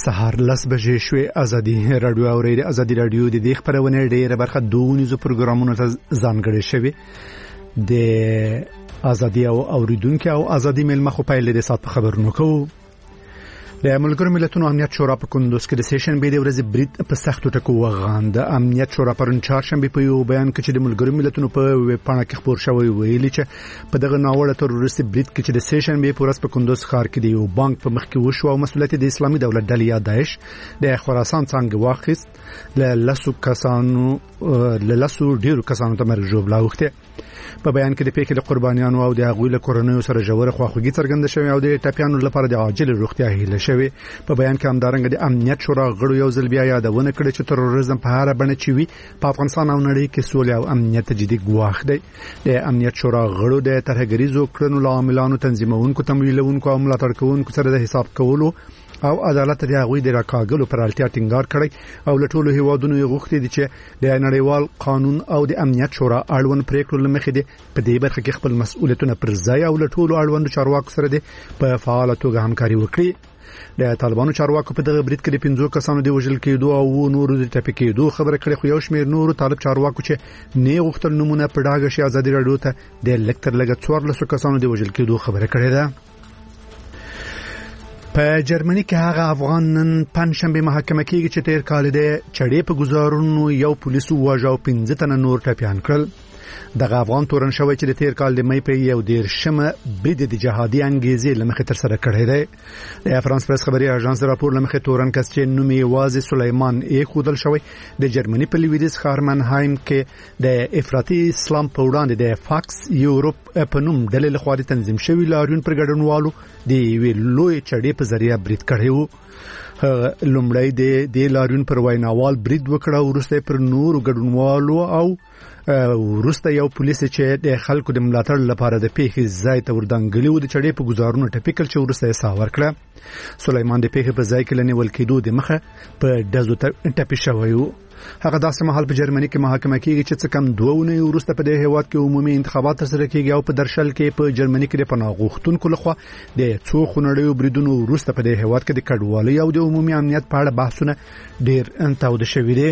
سهار 10 بجې شوې. ازادي رادیو اورېدي. ازادي رادیو د دې خبرونه ډېره برخه دونیزو پروګرامونو ته ځانګړې شوی د ازادي او اوریدونکو او ازادي ملمخ په پیل د سات خبرونو کوو. د ملګرو ملتونو امنیت شورا په کندوز کې د سیشن به د ورځې برید په سختو ټکو وغاند. امنیت شورا پرون چهارشنبه په یو بیان کې چې د ملګرو ملتونو په ویب پاڼه کې خبر شوی ویلي چې په دغه ناوړه تروریستي برید کې چې د سیشن به پورس په کندوز ښار کې د یو بانک په مخ کې وشو او مسؤلیت د اسلامي دولت ډلې یا داعش د خراسان څنګه واخیست له لاسو ډیرو کسانو ته مرګ جوړ لاوخته. په بیان کې د پیښې له قربانیانو او د هغوی له کورنیو سره ژوره خواخوږي څرګنده شوې او د ټاپیانو لپاره د عاجل روغتیا هیله شوې. په بیان کې همدارنګه د امنیت شورا غړو یو ځل بیا یادونه کړې چې تروریزم په هر بڼه چې وي په افغانستان او نړۍ کې سولې او امنیت جدي ګواښ دی. د امنیت شورا غړو د ترهګریزو کړنو عاملانو تنظیمونکو تمویلونکو او ملاتړ کوونکو سره د حساب کولو او عدالت د هغوی د راکاګلو پر اړتیا ټینګار کړی او له ټولو هیوادونو یې غوښتي دي چې د نړیوال قانون او د امنیت شورا اړوند پریکړو لمخې دي په دې برخه کې خپل مسؤلیتونه پر ځای او له ټولو اړوندو چارواکو سره دي په فعال توګه همکاري وکړي. د طالبانو چارواکو په دغه برید کې د 15 کسانو د وژل کېدو او نورو د ټپي کېدو خبره کړې، خو یو شمېر نورو طالب چارواکو چې نه غوښتل نمونه په ډاګه شي ازادي راډیو ته د لکتر لګ 14 کسانو د وژل کېدو خبره کړې ده. په جرمني کې هغه افغان نن پنځشنبه محاکمه کېږي چې تیر کال د چړې په گزارونو یو پولیسو واژه او 15 تنه نور ټپيان کړل. دغه افغان تورن شوی چې د تیر کال د مې په یو ډیر شمه برید د جهادي انګیزې لمخې تر سره کړی دی. د فرانس پریس خبري اژانس راپور لمخې تورن کس چې نوم یې واځي سلیمان ایخودل شوی د جرمني په لویدیز ښار منهایم کې د افراطي اسلام په وړاندې د فاکس یورپ په نوم ډلې لخوا تنظیم شوی لاریون پر ګډونوالو د وی لوی چړې په ذریعہ برید کړی و. لومړی د لاریون پر ویناوال برید وکړه او وروسته پر نورو ګډونوالو او وروسته یو پولیس چې د خلکو د ملاتړ لپاره د پیښې ځای ته وردانګلی و د چړې په گزارونو ټپیکل چې وروسته یې ساور کړه. سلیمان د پیښې په ځای کې لنیول کېدو د مخه په دزو ټپي شوی و. هغه داسې مهال په جرمني کې محاکمه کېږي چې څه کم 2 ونې وروسته په دې هیواد کې عمومي انتخابات ترسره کېږي او په درشل کې په جرمني کې د پناه غوښتونکو لخوا د څو خونړیو بریدونو وروسته په دې هیواد کې د کډوالۍ او د عمومي امنیت په اړه بحثونه ډېر تاوده شوي دي.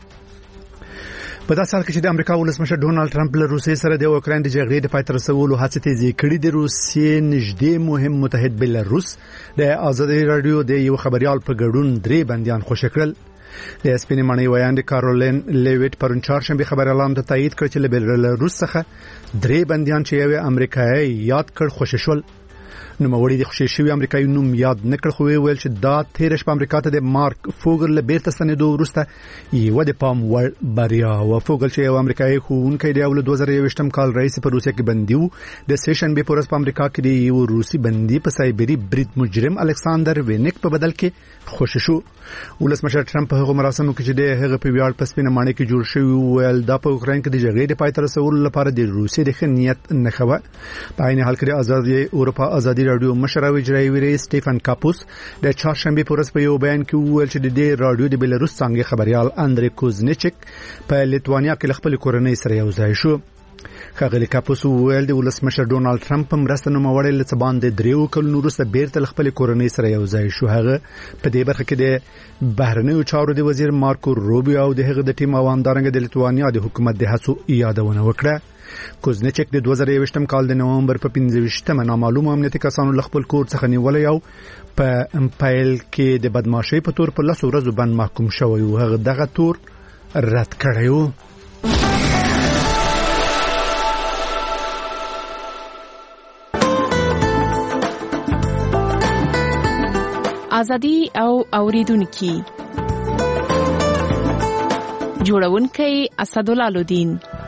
په داسې حال کې چې د امریکا ولسمشر ډونالد ټرمپ له روسیې سره د اوکراین د جګړې د پای ته رسولو هڅې تیزې کړې دي. روسیې نږدې مهم متحد بلاروس د ازادي راډیو د یو خبريال په ګډون 3 بنديان خوشی کړل. د سپینې معنی ویاند کارولین لیویټ پرون چهارشنبه خبر اعلان ته تایید کړ چې له بلاروس څخه 3 بنديان چې یو امریکایي یاد کړ خوشی شول. نو موري د خوشی شوی امریکایي نوم یاد نکړ، خو ویل چې دا تیرش په امریکا ته د مارک فوګر له بیرته ستنېدو وروسته یو د پام وړ بریا و. فوګر چې یو امریکایي ښوونکی دی او له 2021 کال رئیس په روسیه کې بندي و. د سیشن به پورس په امریکا کې دی یو روسي بندي په سایبری برید مجرم الکساندر وینیک په بدل کې خوشی شو. ولسمشر ټرمپ په هغه مراسمو کې چې د هغه په ویاړ په سپینه معنی کې جوړ شوی ویل دا په اوکراین کې د جګړې د پای ته رسولو لپاره د روسیې د خنیت نه خبره. په عین حال کې ازادي اروپا ازادي راډیو مشر او اجرایي رئیس سټيفن کاپوس د چهارشنبه پورس په یو بیان کې ویل چې د راډیو د بلاروس څنګه خبريال اندري کوزنیچک په لیتوانیا کې خپل کورنۍ سره یو ځای شو. خغلی کاپوس ویل د ولسمشر ډونالد ټرمپ مرسته نو موړل له څبان د 3 کلونو وروسته بیرته خپل کورنۍ سره یو ځای شو. هغه په دې برخه کې د بهرنیو چارو د وزیر مارکو روبیو او د هغه د ټیم اوامدارنګ د لیتوانیا د حکومت د هڅو یادونه وکړه. کوزنیچک د 2021 کال د نومبر په 15مه نامعلوم امنیتي کسانو خپل کور څخه نیولې او په امپایل کې د بدمعشي په تور په 10 ورځې باندې محکوم شوی او هغه دغه تور رد کړی و. ازادي او اوریدونکو جوړونکي اسدالله لودین.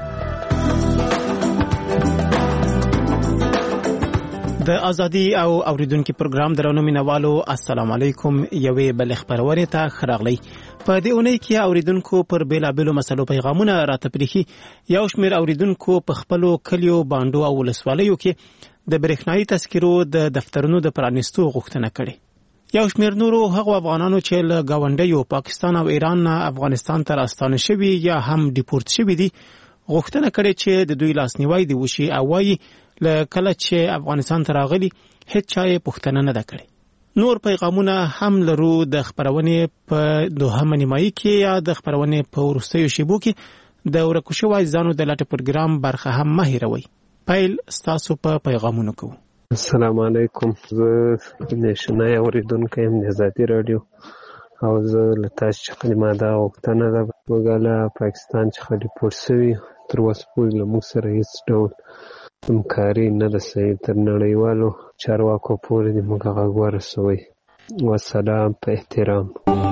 د ازادي او اوریدونکو پروګرام درنو مینوالو السلام علیکم. یوې بل خبرونه ته خراغلی. په دې اونۍ کې اوریدونکو پر بیلابلو مسلو پیغامونه راته پریخي. یو شمېر اوریدونکو په خپلو کلیو باندو او ولسوالیو کې د برېښنايي تذکرو د دفترونو د پرانیستو غوښتنه کړې. یو شمېر نورو هغو افغانانو چې له ګاونډیو پاکستان او ایران نه افغانستان ته راستانه شوي یا هم ډیپورت شوي دي غوښتنه کړې چې د دوی لاسنیوی دی وشي او وايي له کله چې افغانستان ته راغلي هیڅ چا یې پوښتنه نه ده کړې. نور پیغامونه هم لرو د خبرونې په دوهمه نیمایي کې یا د خبرونې په وروستیو شیبو کې د ورکو شویو ځانو د لټې پروګرام برخه هم مه هېروئ. پیل ستاسو په پیغامونو کوو. السلام علیکم. زه نشنای اوریدونکی یم د ازادي راډیو او زه له تاسو څخه ما دا غوښتنه ده موږ له پاکستان څخه ډیپورټ شوي تر اوسه پورې له موږ سره هېڅ ډول همکاري نه ده شوې. تر نړیوالو چارواکو پورې دې موږ غږ ورسوئ. والسلام په احترام.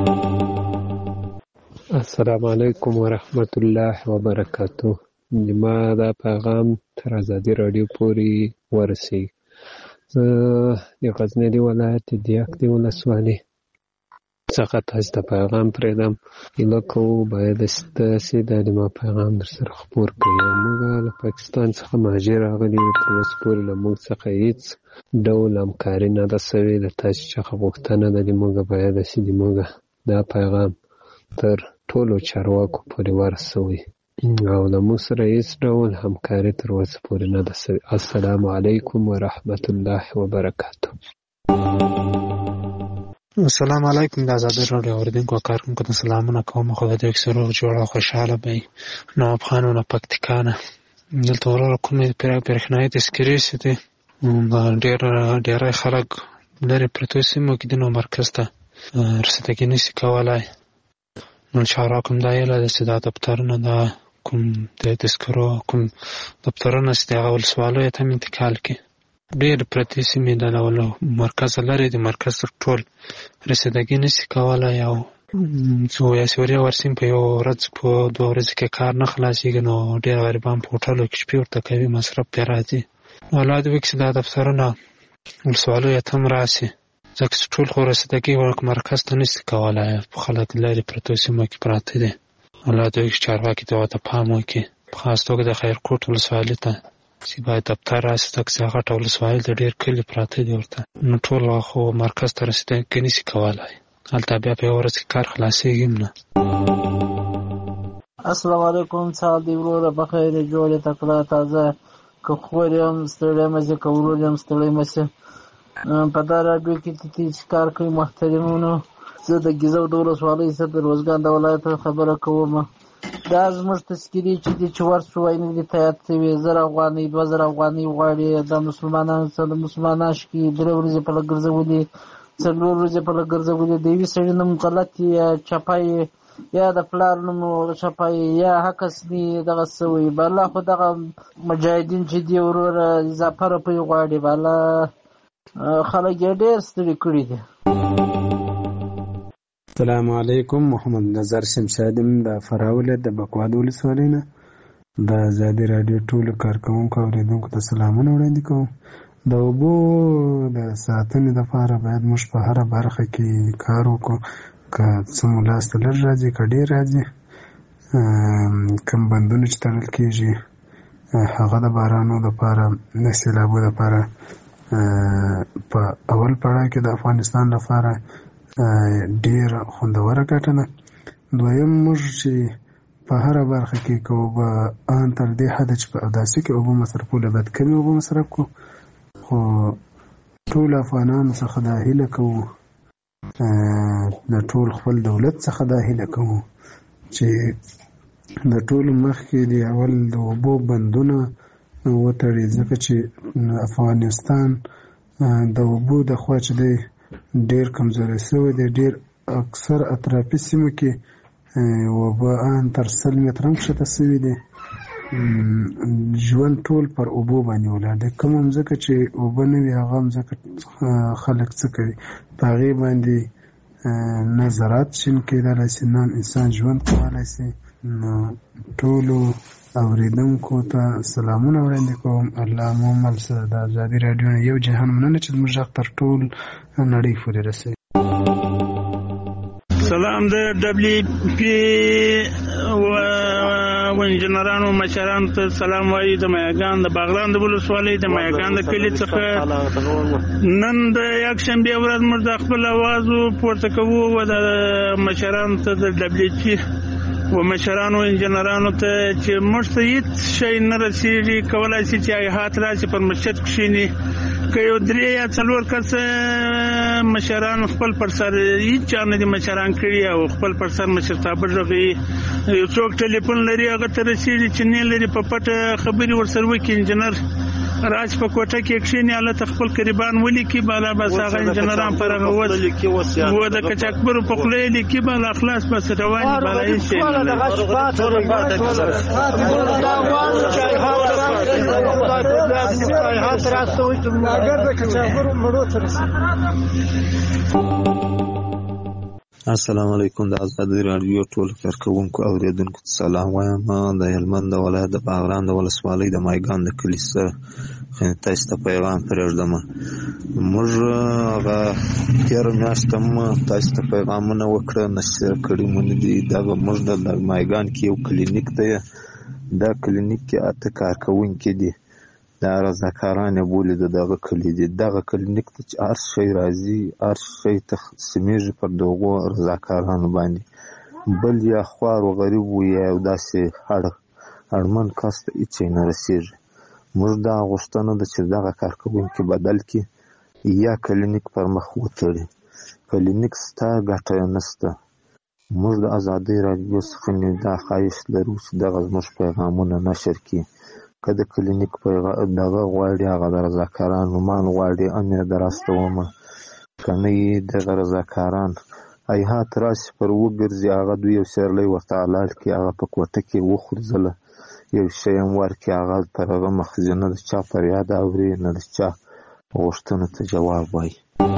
السلام علیکم ورحمت الله وبرکاتو. ما دا پیغام تر ازادي راډیو پورې ورسوي. زه د غزني ولایت د دیاک د ولسوالۍ څخه تاسو ته پیغام پرېږدم. هیله کوو باید ستاسې دا د ما پیغام در سره خپور کړئ. موږ له پاکستان څخه مهاجر راغلي یو. تر اوسه پورې له موږ څخه هېڅ ډول همکاري نه ده شوې. له تاسو څخه غوښتنه ده د موږ باید چې د موږ دا پیغام تر ټولو چارواکو پورې ورسوئ او له موږ سره هېڅ ډول همکاري تر اوسه پورې نه ده شوې. السلام علیکم ورحمت الله وبرکاتو. السلام علیکم. د ازادي راډیو اوریدونکو کارکونکو ته سلامونه کوم. خدای دې اکثر روغ جوړ او خوشحاله وي. نواب خان له پکتیکا نه دلته ورور کومې برېښنایي تذکرې چې دي ډېری خلک لرې پرتو سیمو کې د نو مرکز ته رسیدګي نشي کولی. نو چارواکو همدا هیله ده چې دا دفترونه دا کوم د تذکرو کوم دفترونه چې د هغه ولسوالیو ته هم انتقال کړي. ډېر پرتې سیمې د ډول مرکز لري، د مرکز تر ټول رسیدګي نشي کولی او څو یاسوریا ورسیم په یو ورځ په 2 ورځې کې کار نه خلاصېږي. نو ډېر غریبان په هوټلو کې شپې ورته کوي، مصرف پرې راځي. الله دې وکړي چې دا دفترونه ولسوالیو ته هم راشي، ځکه چې ټول خو رسیدګي مرکز ته نشي کولی. خلک لرې پرتو سیمو کې پراته دي. الله دې وکړي چې چارواکي دې ورته پام وکړي، په خاص توګه د خیرکوټ ولسوالۍ ته چې باید دفتر راشي، ځکه چې هغه غټه ولسوالۍ د ډېر کلي پراته دي ورته. نو ټول خو مرکز ته رسیدګي نشي کولی. هلته بیا په یو ورځ کې کار خلاصېږي هم نه. السلام علیکم. سال دی وروره بخیر جوړې تکړه تازه که خور یم ستړی مزه که ورور یم ستړی مزه. په دا راډیو کې چې کار کوي محترمونو، زه د ګیزو د ولسوالۍ څخه د روزګان د ولایت خبره کوم. دا زموږ تذکرې چې دي چې ورسو وای نه دي تایید شوي. 1000 افغانۍ 2000 افغانۍ غواړي. د مسلمانانو سره د مسلمانان شکي 3 ورځې په لږ ګرځولي، 4 ورځې په لږ ګرځولي. د یوې سړي نوم غلط یا چپای یا د پلار نوم چپای یا حقس دي دغه سوی بالا. خو دغه مجاهدین چې دي وروره اضافه روپۍ غواړي بالا. خلک یې ډېر ستړي کړي دي. السلام علیکم. محمد نظر شمشادم د فراوله د بکواد ولسوالۍ نه د ازادي راډیو ټولو کارکوونکو او اوریدونکو ته سلامونه وړاندې کوم. د اوبو د ساتنې لپاره باید موږ په هره برخه کې کار وکړو. که څه مو لاسته لږ راځي که ډېر راځي. کوم بندونه چې تړل کېږي هغه د بارانو لپاره د سیلابو لپاره په اول پړاو کې د افغانستان لپاره ډېره خوندوره ګټه ده. دویم موږ چې په هره برخه کې که اوبه ان تر دې حده چې په اوداسي کې اوبه مصرفول باید کمې اوبه مصرف کړو. خو ټول افغانانو څخه دا هیله کوو، د ټول خپل دولت څخه دا هیله کوو چې د ټولو مخکې د اول د اوبو بندونه وتړي، ځکه چې افغانستان د اوبو د خوا چې دی ډېر کمزوری شوی دی. ډېر اکثر اطرافي سیمو کې اوبه ان تر 100 متره هم کښته شوي دي. ژوند ټول پر اوبو باندې ولاړ دی. کومه مځکه چې اوبه نه وي هغه مځکه خلک څه کوي؟ په هغې باندې نه زراعت شین کېدلی شي، نه انسان ژوند کولی شي. نو ټولو اوریدونکو ته سلامونه وړاندې کوم. الله مو مل شه. د ازادي راډیو نه یو جهان مننه چې زموږ غږ تر ټول نړۍ پورې رسوي. سلام د دبليو پی و انجنیرانو مشرانو ته سلام وایي. د مایاګان د باغلان د ولسوالۍ د مایاګان د کلي څخه نن د یکشنبې ورځ موږ د خپل اواز پورته کوو و د مشرانو ته د دبليو پی و مشرانو انجنیرانو ته چې موږ ته هیڅ شی نه رسېږي. کولی شي چې هیات راشي پر مسجد کښېني، که یو 3 یا 4 کسه مشران خپل پر سر هیڅ چا نه دي مشران کړي او خپل پر سر مشرتابه رغوي. یو څوک ټلیفون لري هغه ته رسېږي چې نه لري په پټه خبرې ورسره وکړي. انجینر راج په کوټه کې کښېني هلته خپل قریبان ولیکي بالا بس هغه انجینران پر هغه و د کچکبرو په خوله یې لیکي بالا خلاص بس روان دي بالا هېڅ شی نه لري. السلام علیکم. د ازادي راډیو ټول کارکوونکو او اوریدونکو ته سلام وایم. د هلمند ولایت د باغران د ولسوالۍ د مایګان د کلي سره تاسو ته پیغام پرېږدم. موږ هغه تېره میاشت هم تاسو ته پیغامونه وکړه نشر کړي مونږ دي. دغه موږ د مایګان کې یو کلینیک دی. دا کلینیک کې 8 کارکوونکي دي. دا رضاکاران یې بولي د دغه کلي دي. دغه کلینیک ته چې هر شی راځي هر شی تقسیمیږي پر دغو رضاکارانو باندې. بل یا خوار و غریب و یا یو داسې اړمن کس ته هېڅ شی نه رسېږي. موږ دا غوښتنه ده چې دغه کارکوونکي بدل کړي یا کلینیک پر مخ وتړي. کلینیک شته ګټه یې نشته. موږ د ازادۍ راډیو څخه دا خواهش لرو چې دغه زموږ پیغامونه نشر کړي. که د کلینیک دغه غواړي هغه د رضاکاران نومان غواړي هم یې دراستومه. که نه یې دغه رضاکاران هیهات راشي پر وګرځي هغه دوی یو سیرلی ورته حلال کړي هغه په کوټه کې وخورځله یو شی هم ورکړي هغه پر هغه مخزي نه د چا فریاد اوري نه د چا غوښتنو ته جواب وایي.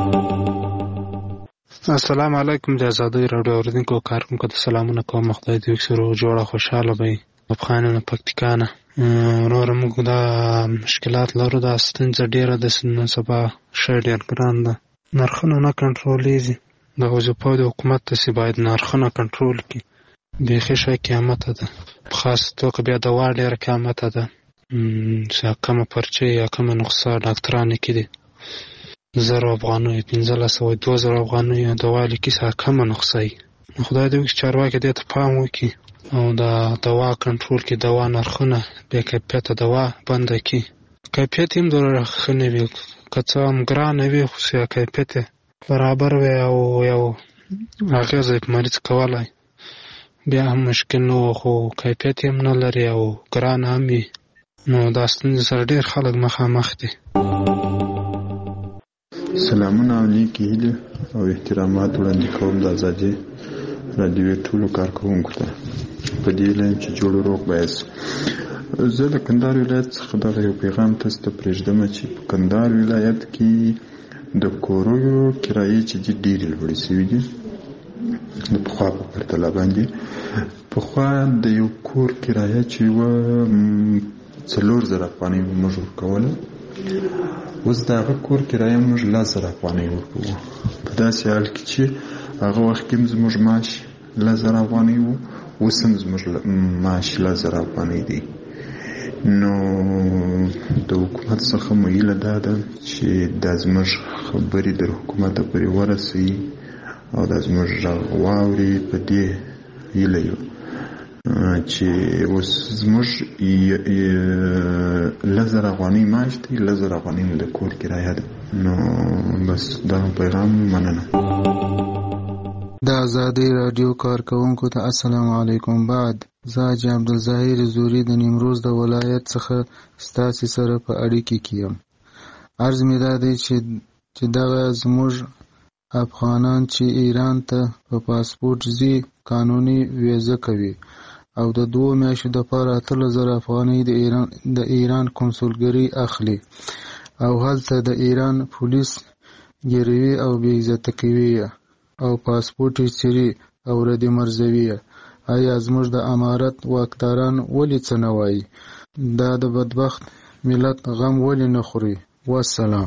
السلام علیکم. د ازادۍ راډیو اوریدونکو کارکوونکو ته سلامونه کوم. خدای دې وکړي جوړه خوشحاله به افغان نه پکتیکانه. نور موږ دا مشکلات لرو. دا ستونزه ډېره ده. نن سبا شی ډېر ګران ده. نرخونه نه کنټرولېږي. د وظیفو د حکومت داسې باید نرخونه کنټرول کړي. بیخي شی قیامته ده. په خاص توګه بیا دوا ډېره قیامته ده. چې کمه پرچې یا کمه نسخه ډاکټرانو کې دي 1000 افغانۍ 1500 2000 افغانۍ دوا لیکي څه کمه نسخه وي. خدای دې وکړي چارواکي دې ته پام وکړي او دا دوا کنټرول کړي. دوا نرخونه بې کیفیته دوا بنده کړي. کیفیت هم دومره ښه نه وي. که څه هم ګرانه وي خو کیفیت برابر وي او یو اغېزه یې په مریض کولی بیا هم مشکل نه و. خو کیفیت هم نه لري او ګرانه هم وي. نو دا ستونزې سره ډېر خلک مخامخ دي. سلامونه او نیکې هیلې او احترامات وړاندې کوم د ازادي راډیو ټولو کارکوونکو ته په دې هیله چې جوړ روغ به یاست. زه د کندهار ولایت څخه دغه یو پیغام تاسو ته پرېږدم چې په کندهار ولایت کې د کوریو کرایې چې دي ډېرې لوړې شوي دي د پخوا په پرتله باندې. پخوا د یو کور کرایه چې وه 4000 افغانۍ موږ ورکوله. اوس د هغه کور کرایه موږ 10,000 افغانۍ ورکوو. په داسې حال کې چې هغه وخت کې زموږ معاش 10,000 افغانۍ و. اوس هم زموږ معاش 10,000 افغانۍ دی. نو د حکومت څخه مو هیله دا ده چې دا زموږ خبرې در حکومت پورې ورسوي او دا زموږ غږ واوري. په دې هیله یو چې اوس زموږ 10,000 افغانۍ معاش دی 10,000 افغانۍ د کور کرایه ده. نو بس دا پیغام مننه. د ازادۍ راډیو کارکوونکو ته السلام علیکم. بعد زه حاجي عبدالظاهر زوري د نیمروز د ولایت څخه ستاسې سره په اړیکه کې یم. عرض مې دا دی چې دغه زموږ افغانان چې ایران ته په پاسپورټ ځي قانوني ویزه کوي او د 2 میاشتو دپاره 8,000 افغانۍ د ایران کنسولګرۍ اخلي او هلته د ایران پولیس ګیروي او بې عزته کوي او پاسپورټ یې څیري او ردې مرزوي. آیا زموږ د امارت واکداران ولې څه نه وایي؟ دا د بدبخت ملت غم ولې نه خوري؟ والسلام.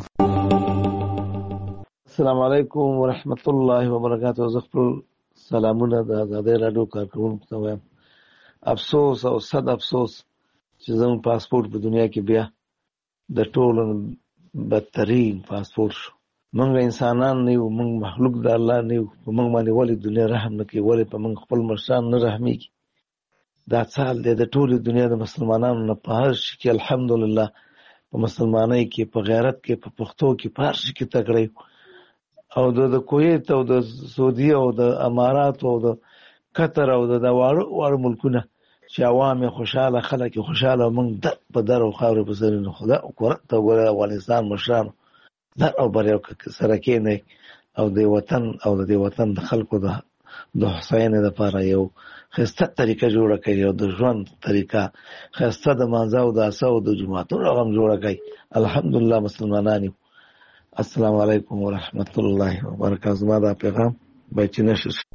السلام علیکم ورحمت الله وبرکاته. زه خپل سلامونه د ازادۍ راډیو کارکوونکو ته وایم. افسوس او صد افسوس چې زموږ پاسپورټ په دنیا کې بیا د ټولو بدترین پاسپورټ شو. موږ انسانان نه یو، موږ مخلوق د الله نه یو. په موږ باندې ولې دنیا رحم نه کوي؟ ولې په موږ خپل مشران نه رحمیږي؟ دا څه حال دی د ټولې دنیا د مسلمانانو نه؟ په هر شي کې الحمدلله، په مسلمانۍ کې، په غیرت کې، په پښتو کې، په هر شي کې تکړه یو. او د کویت او د سعودي او د امارات او د قطر او د واړو ملکونه چې عوام خوشاله، خلک خوشاله، موږ په در او خاورې په سر نه خدا ته وګوره. افغانستان مشرانو در او بر یو سره کېنئ او د وطن او د وطن د خلکو د حسینې لپاره یو ښایسته طریقه جوړه کړئ، او د ژوند طریقه ښایسته د مانځه او د عصا او د جوماتونو هم جوړه کړئ. الحمدلله مسلمانان یو. السلام علیکم ورحمت الله وبرکاته. زما دا پیغام باید چې نشر شي.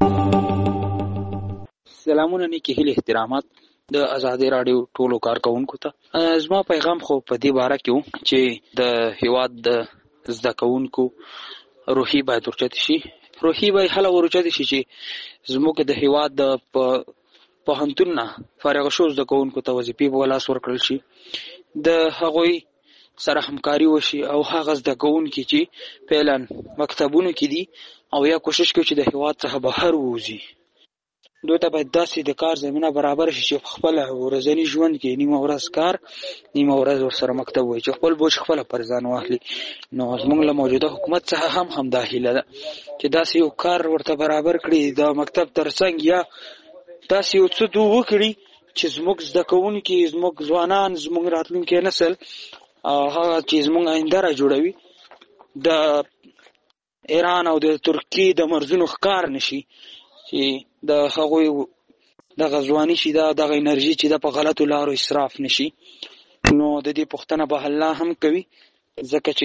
سلامونه نیکی هیله احترامات د آزادۍ رادیو ټولو کارکونکو ته. زما پیغام خو په دې باره کې و چې د هیواد د زده کوونکو روحي باید ورچت شي. روحي باید هله ورچت شي چې زموږ د هیواد د پوهنتون نه فارغ شو زده کوونکو ته وظیفې په لاس ورکړل شي، د هغوی سره همکاري وشي، او هغه زده کوونکي چې فعلا مکتبونو کې دي او یا کوشش کوي چې د هیواد څخه بهر ووځي، دوی ته باید داسې د کار زمینه برابر شي چې خپل ورځني ژوند کې نیمه ورځ کار، نیمه ورځ ورسره مکتب وي، چې خپل بوج خپل پر ځان واخلي. نو زموږ له موجوده حکومت څخه هم دا هیله ده چې داسې یو کار ورته برابر کړي، د مکتب ترڅنګ یا داسې یو څه دوه وکړي چې زموږ زده کوونکي، زموږ ځوانان، زموږ راتلونکی نسل هغه چې زموږ آینده را جوړوي د ایران او د ترکیې د مرزونو ښکار نشي، چې د هغوی دغه ځواني چې دغه انرژي چې په غلطو لارو اسراف نشي. نو د دې پوښتنه به الله هم کوي، ځکه چې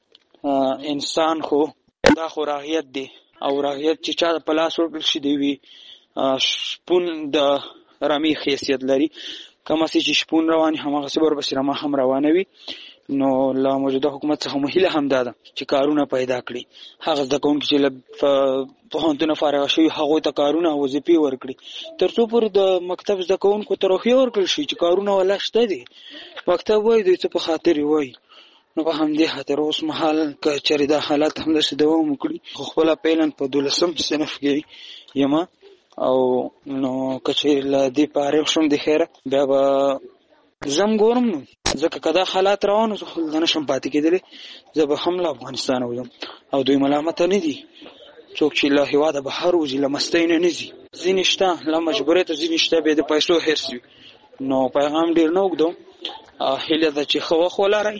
انسان خو دا خو راهیت دی، او راهیت چې چا په لاس ورکړل شي دی وي شپون د رمې حیثیت لري. کومه چې شپون رواني هماغسې ورپسې رمه هم روانه وي. نو له موجوده حکومت څخه مو هیله هم دا ده چې کارونه پیدا کړي، هغه زده کوونکي چې له پوهنتونه فارغ شوي هغوی ته کارونه او وظیفې ورکړي، تر څو پورې د مکتب زده کوونکو ته روحیه ورکړل شي چې کارونه ولا شته دي، مکتب وایي دوی څه په خاطر وایي. نو په همدې خاطر اوس مهال که چېرې دا حالات همداسې دوام وکړي، خو خپله فعلا په 12م صنف کې یم، او نو که چېرې له دې فارغ شم د خیره بیا به زم ګورم. نو ځکه که دا حالات روان زه خو دلته نشم پاتې کېدلی، زه به هم له افغانستانه وځم، او دوی ملامته نه دي څوک چې له هېواده بهر وځي، له مستۍ نه ځي، ځینې شته له مجبورۍ ته، ځینې شته بیا د پیسو حرص وي. نو پیغام ډېر نه اوږدوم، هیله ده چې ښه وخت ولرئ.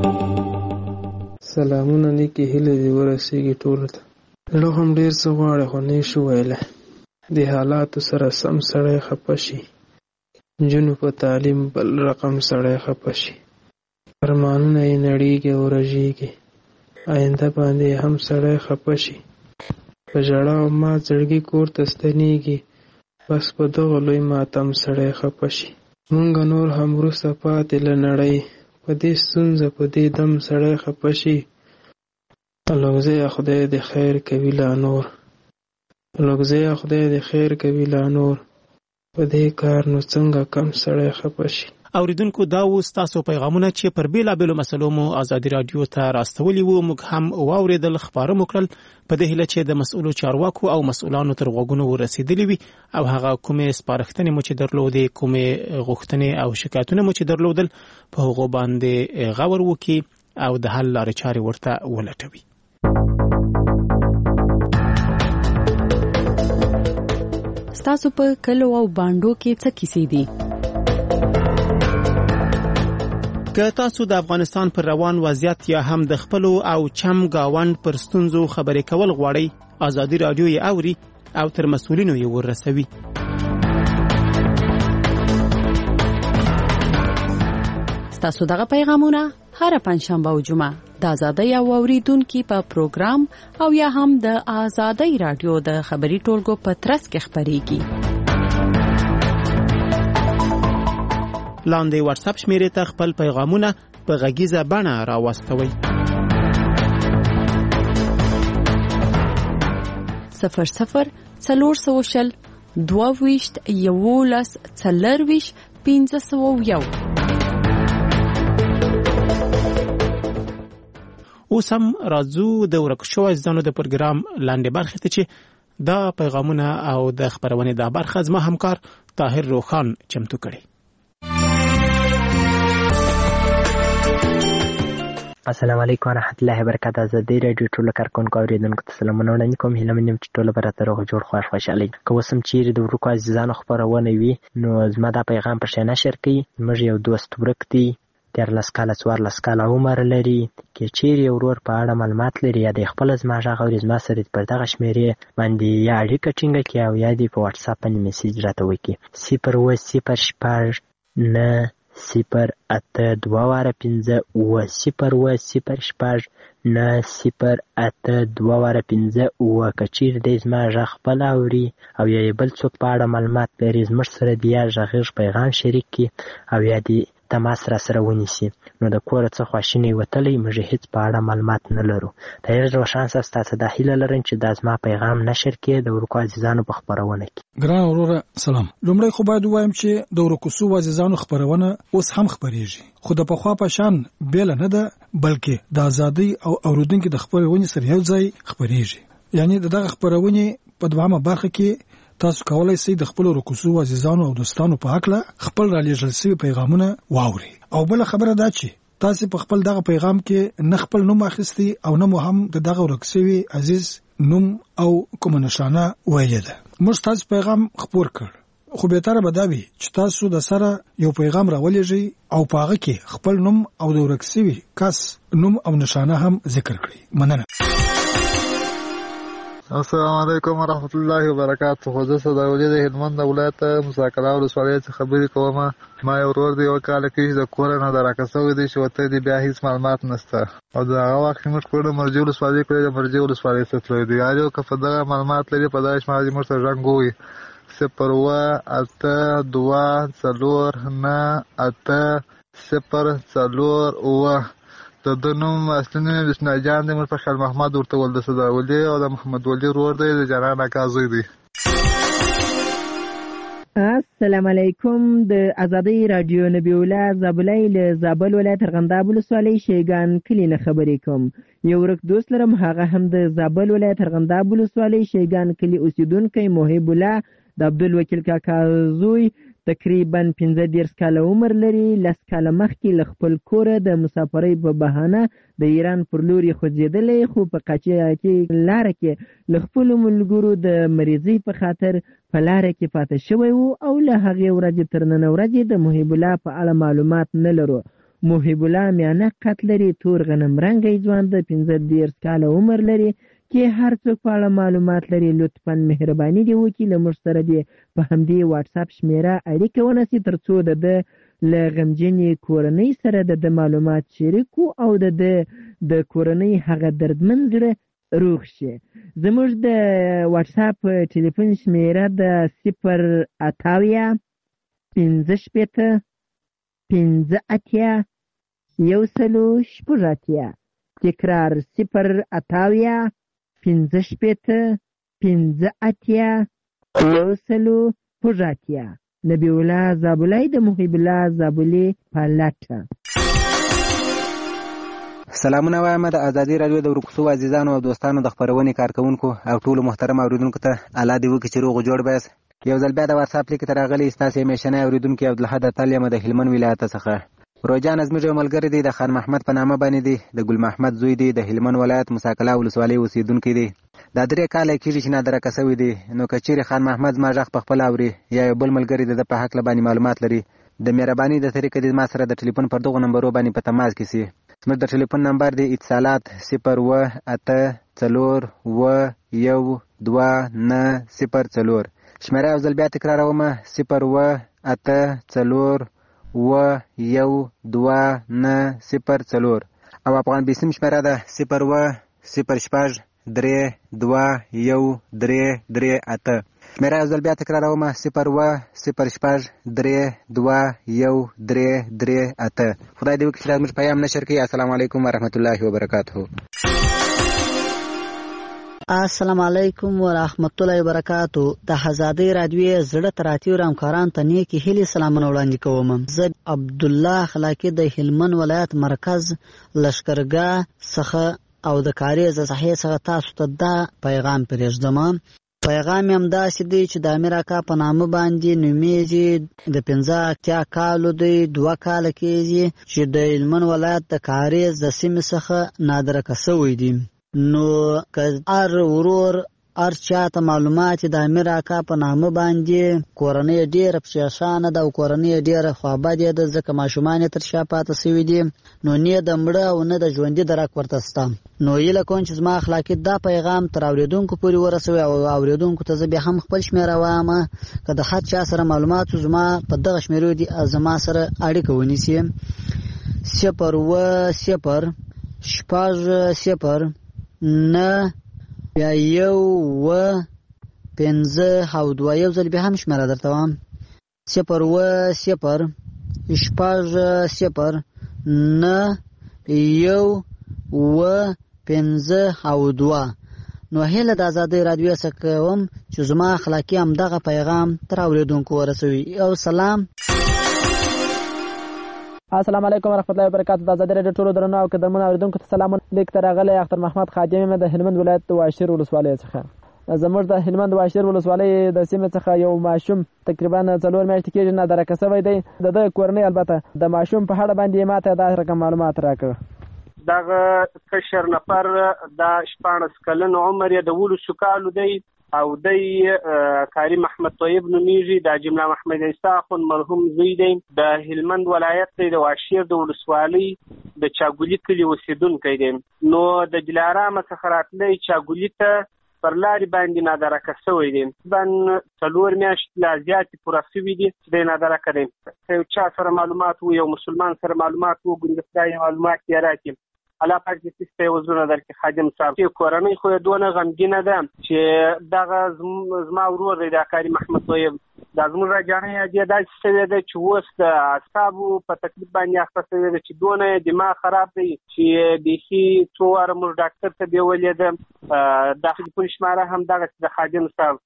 سلامونه نیکې هیلې دې ورسېږي ټولو ته. زړه هم ډېر څه غواړي خو نه شو ویلی. د حالاتو سره سم سړی خفه شي، نجونو په تعلیم بل رقم سړی خفه شي، ارمانونه یې نړېږي او رژېږي، آینده باندې هم سړی خفه شي، په ژړا او مات زړګي کور ته ستنېږي، بس په دغه لوی ماتم سړی خفه شي. مونږ نور هم وروسته پاتې له نړۍ، په دې ستونزه په دې دم سړی خفه شي. لوګزیه خدای دې خیر کوي لا نور، لوګزیه خدای دې خیر کوي لا نور، په دې کار نو څنګه کم سړی خفه شي. اوریدونکو دا و ستاسو پیغامونه چې پر بیلابیلو مسلو مو آزادي رادیو ته راستولي وو، موږ هم واوریدل، خبره مو کړل، په دې هیله چې د مسؤلو چارواکو او مسؤلانو تر غوږونو ورسېدلي وي، او هغه کومې سپارښتنې مو چې درلودې، کومې غوښتنې او شکایتونه مو چې درلودل، په هغو باندې غور وکړي او د حل لارې چارې ورته ولټوي. ستاسو په کلو او باندو کې څه کیسې دي؟ که تاسو د افغانستان پر روان وضعیت یا هم د خپلو او چم گاوند پر ستونزو خبرې کول غواړئ، آزادي رادیو یې اوري او تر مسؤلینو یې ورسوي. ستاسو دغه پیغامونه هر پنځشنبه او جمعه د آزادۍ او اوریدونکو په پروګرام او یا هم د آزادۍ رادیو د خبري ټولګو په ترڅ کې خبريږي. لاندې واتس اپ شمیرې ته خپل پیغامونه په غږیزه بڼه راوستوئ. 00 400 22 11 40 501. اوس هم راځو د ورک شوی ځانو د پروګرام لاندې برخې ته چې دا پیغامونه او د خبرونې دا برخه زما همکار طاهر روخان چمتو کړي. السلام علیکم ورحمت الله وبرکاته. آزادۍ راډیو ټولو کارکونکو اوریدونکو ته سلامونه وړاندې کوم. هیله مند یم چې ټول به راته روغ جوړ خوښ خوشحاله وي. که اوس هم چیرې د ورکو عزیزانو خپرونه وي نو زما دا پیغام په شی نشر کړئ. زموږ یو دوست ورک دی، 13 کاله 14 کاله عمر لري. که چیرې یو ورور په اړه معلومات لري یا د خپل زما غږ اوري، زما سره پر دغه شمیرې باندې یا اړیکه ټینګه کړي او یا دې په واتس اپ باندې میسیج راته وکړي. 08069 08215 08069 که چیرې دی زما غږ خپل اوري او یا بل څوک په اړه معلومات لري، زموږ سره د یا غږیز پیغام شریک کړي او یا دې تماس را سره ونیسي. نو د کوره څه خواشینی وتلی، موږ هیڅ په اړه معلومات نه لرو. طاهر روشن صاحب، تاسو د هیله لرم چې دا زما پیغام نشر کړي د ورکو عزیزانو په خپرونه کې. ګران وروره سلام. لومړی خو باید ووایم چې د ورکو سو عزیزانو خپرونه اوس هم خپریږي، خو د پخوا په شان بیل نه ده، بلکې د ازادۍ او اوریدونکو د خپرونې سره یو ځای خپریږي. یعنی دغه خپرونې په دوامه برخه کې تاسو کولای شئ د خپل رکوسو عزیزانو او دوستانو په حق له خپل را لېږل شوي پیغامونه واوري. او بل خبره دا چې تاسو په خپل دغه پیغام کې نه خپل نوم اخیستی او نه مو هم دغه ورکسوي عزیز نوم او کوم نشانه ویلې ده. موږ تاسو پیغام خپور کړ، خو به تر بداوی چې تاسو د سره یو پیغام راولېږئ او په هغه کې خپل نوم او د ورکسوي کس نوم او نشانه هم ذکر کړئ. مننه. السلام علیکم ورحمت الله وبرکاته. خو زه صداولي د هلمند ولایت مساکلا ولسوالۍ څخه خبرې کوم. ما یو ورور دی، یو کال کې د کور نه راکړ شوی دی چې وته دی بیا هیڅ معلومات نشته. او دا هغه وخت موږ کور مرجو ولسوالۍ کړی، د مرجو ولسوالۍ څخه تللی دی. یو که په دغه معلومات لري په داش ما دې موږ سره رنګ وي 0822498 د نوم اصلي نوم بسم الله جان دی. موږ په خیال محمد ورته ول د صداولي او د محمد ولی ورور دی، د جنان اکا زوی دی. السلام علیکم. د آزادۍ رادیو نبی الله زابلای له زابل ولایت ارغنداب ولسوالۍ شیګان کلی نه خبرې کوم. یو ورک دوست لرم، هغه هم د زابل ولایت ارغنداب ولسوالۍ شیګان کلی اوسیدونکی محب الله د عبدالوکیل کاکا زوی. تقریبا 15 کاله عمر لري. 10 کاله مخکې له خپل کوره د مسافرۍ په بهانه د ایران پر لوري خوځېدلی، خو په قاچاقي لاره کې له خپلو ملګرو د مریضۍ په خاطر په لاره کې پاتې شوی و او له هغې ورځې تر نن ورځې د محب الله په اړه معلومات نه لرو. محب الله میانه قد لري، تور غنم رنګی ځوان د 15 کاله عمر لري. کې هر څوک په اړه معلومات لري لطفا مهرباني دی وکړي له موږ سره دی په همدې واتس اپ شمیره اړیکه ونیسي ترڅو د له غمجنې کورنۍ سره د معلومات شریکو او د کورنۍ هغه دردمن زړه روغ شي. زموږ د واتس اپ ټلیفون شمیره د 080 15 15 108 تکرار 080 15 15 108 نبی الله زابلای د محب الله زابلی پالټه. سلامونه وایم د ازادي رادیو د ورکوسو عزیزانو او دوستانو د خبرونې کارکونکو او ټولو محترم اوریدونکو ته الله دې وکړي چې روغ جوړ بس. یو ځل بیا د واتس اپ لیک ته راغلی ستاسو همیشنی اوریدونکو عبدالحد تعالی د هلمند ولایت څخه. روجان زموږ یو ملګری دی، د خان محمد په نامه باندې دی، د ګل محمد زوی دی، د هلمند ولایت مساکلا ولسوالۍ اوسیدونکی دی. دا 3 کاله کېږي چې نادرکه شوی دی. نو که چیرې خان محمد زما غږ په خپل اوري یا یو بل ملګری د په حق باندې معلومات لري، د مهرباني د طریقې د ما سره د ټلیفون پر دغه نمبرو باندې په تماس کې سي. زموږ د ټلیفون نمبر دی اتصالات 018412904. شمیره یو ځل بیا تکراروم 018412904 او افغان بیسیم شمیره ده 01063213338. شمیره یو ځل بیا تکراروم 01063213338. خدای دې وکړي چې زموږ پیغام نشر کړي. السلام علیکم ورحمت الله وبرکاته. السلام علیکم ورحمت الله وبرکاتو. د آزادۍ رادیو زړه تراتیو همکاران ته نیکی هیلې سلامونه وړاندې کوم. زه عبد الله خلاقی د هلمند ولایت مرکز لشکرګاه څخه او د کاری ز صحیح څخه تاسو ته دا پیغام پرېږدم پیغام هم داسې دی چې د امیر اکا په نامه باندې نومیږي. د 85 کالو دی، 2 کاله کېږي چې د هلمند ولایت د کاریز د سیمې څخه نادرکه شوی دی. نو که هر ورور هر چاته معلومات د امیر اکا په نامه باندې کورنۍ ډېره پریشانه ده او کورنۍ ډېره خوابدې ده، ځکه ماشومان یې تر شا پاته سوي دي. نو نه د مړه او نه د ژوندي درک ورته شته. نو هیله کوم چې زما اخلاقي دا پیغام تر اورېدونکو پورې ورسوي او اورېدونکو ته زه بیا هم خپل شمېره وایم که د هر چا سره معلومات زما په دغه شمېرو دي زما سره اړیکه ونیسي. 0 شپږ 0 9 بیا 1 5 او 2 یو ځل بیا هم شمېره درته وایم 0 شپږ 0 9 1 5 او 2. نو هیله د آزادۍ رادیو څخه کوم چې زما اخلاقي همدغه پیغام تر اورېدونکو ورسوي. او سلام. السلام علیکم ورحمۃ اللہ وبرکاتہ. د آزادۍ رادیو ټولو درنو او قدرمنو اورېدونکو ته سلام. لیک ته راغلی اختر محمد خادم د هلمند ولایت د واشیر ولسوالۍ څخه. زموږ د هلمند واشیر ولسوالۍ د سیمې څخه یو ماشوم تقریبا 4 میاشتې کېږي نادرکه شوی دی. د کورنۍ البته د ماشوم په اړه باندې ماته دا رقم معلومات راکړه. دغه کشر نفر د 14 کلن عمر یې د 12 کالو دی او دی کاری محمد طیب نومیږي. د جمله محمد عیسی خون مرحوم زوی دی. د هلمند ولایت دی د واشیر د ولسوالۍ د چاګولي کلي اوسیدونکی دی. نو د دلارام څخه راتلی چاګولي ته پر لارې باندې نادرکه شوی دی. تقریبا 4 میاشتې لا زیاتې پوره شوي دي چې دی نادرکه دی. یو چا سره معلومات و، یو مسلمان سره معلومات و، ګوندې خدای معلومات یې راکړي. الله پاک دې ستاسو ته وزرونه درکړي. خادم صاحب چې کورنۍ خو یې دونه غمګینه ده چې دغه زما ورور دی د کاري محمد طیب دا زموږ راجانۍ یې داسې شوې ده چې اوس د اعصابو په تکلیف باندې اخته شوې ده چې دونه دماغ خراب دی چې بیخي څو واره موږ ډاکټر ته بیولې ده. د ټلیفون شماره هم دغه د خادم صاحب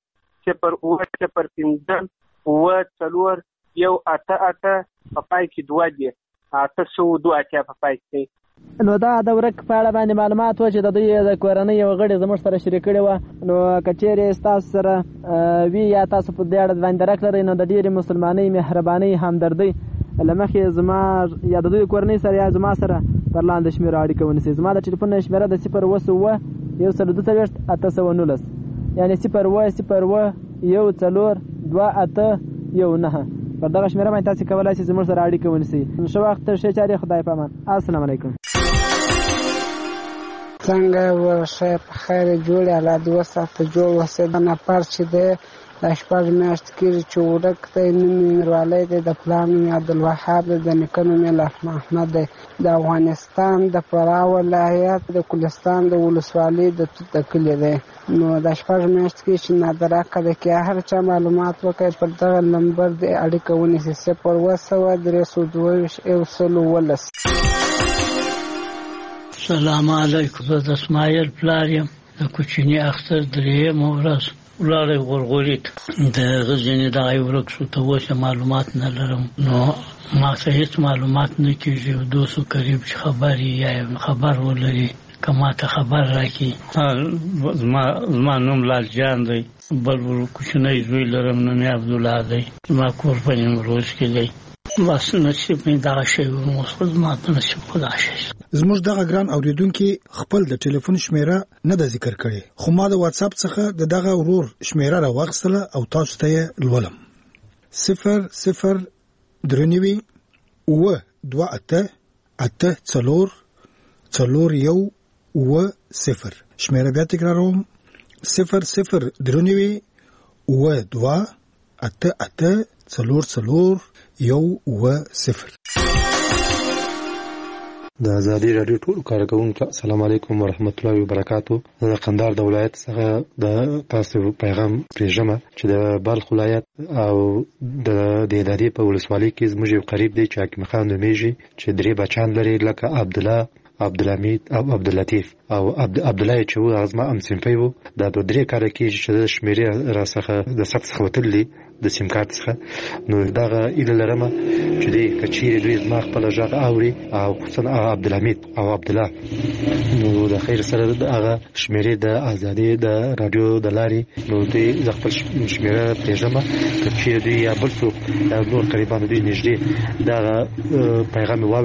0 4 1 8 په پای کې 2 دي 802 اتیا په پای کې. نو دا د ورک په اړه باندې معلومات و چې د دوی د کورنۍ یو غړي زموږ سره شریک کړي و. نو کچېرې تاسو سره وی یا تاسو په دې اړه باندې درک لرئ نو د ډېرې مسلمانۍ مهربانۍ همدردۍ له مخې زما یا د دوی کورنۍ سره یا زما سره پر لاندې شمېره اړیکه ونیسئ. زما د ټلیفون شمېره د 0 1 819 یعنې 0 1 4 2 8 1 پر دغه شمېره باندې تاسو کولای شئ زموږ سره اړیکه ونیسئ. ښه وخت ښه چارې خدای په امان. السلام علیکم. څنګه ورشه په خیر جوړ الله دې وساته جوړ وسه د نفر چې ده د 8 میاشتې کېږي چې ورک دی. نوم یې میروالی دی، د پلار نوم یې عبدالوهاب دی، د نیکه نوم یې لاف محمد دی. د افغانستان د فراه ولایت د کلستان د ولسوالۍ د توت کلي دی. نو د 8 میاشتې کېږي چې نادرکه دی. که هر چا معلومات وکړي پر دغه نمبر د اړیکه ونیسي 0 سلام علیکم. زه د اسماعیل پلار یم. د کوچني اختر 3 ورځ ولاړې غورغوري د غزني د ورک شو ته اوس معلومات نه لرم. نو ما څه هیڅ معلومات نه کېږي. 200 قریب خبري یا خبر ولري کما ته خبر راکړي. زما نوم لال جان دی. بل کوچنی زوی لرم نوم یې عبدالله دی. ما کور په نیمروز کې دی. بس نصیب مې دغه شی وموسخ ما ته نصیب خدا شي. زموږ دغه ګران اوریدونکو خپل د ټلیفون شمیره نه د ذکر کړي، خو ما د واتس اپ څخه دغه ورور شمیره راوغستله او تاسو ته لولم. 00 درنوي و 28 4 4 1 0. شمیره بیا تکراروم 00 درنوي و 28 4 4 0. د آزادۍ رادیو ټول کارکونکو السلام علیکم ورحمت الله وبرکاتو. د قندهار د ولایت څخه د تاسو پیغام پریژمه چې د بلخ ولایت او د دهدادي په ولسوالۍ کې زموږ یو قریب دی چې حکیم خان نومیږي چې 3 بچان لري لکه عبدالله عبدالحمید او عبداللطیف او عبدالله چې و هغه زما همصنفی و. دا په 3 کاله کې چې د شمیرې راڅخه د ثبت څخه وتلي د سیم کارت څخه، نو دغه ایله لرم چې دی کچیر دوی زما خپل ژغ اوري او خصوصا عبدالحمید او عبدالله، نو د خیر سره هغه شمیرې د ازادي د رادیو د لارې نو دوی ز خپل شمیره پیژنم کچیر دوی یا بل څوک نور قریبان دوی نږدې دغه پیغام